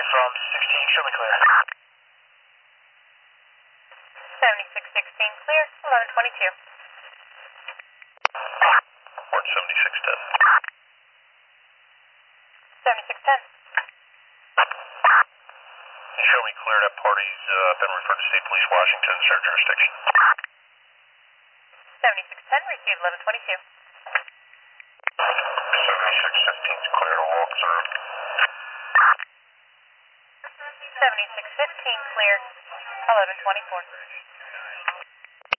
from 16, show me clear. 7616 clear, 1122. Port 7610. 7610. Show me clear, that party's been referred to State Police Washington, their jurisdiction. 7610, received 1122. 7615's clear to walk through. 7615 clear, 1124.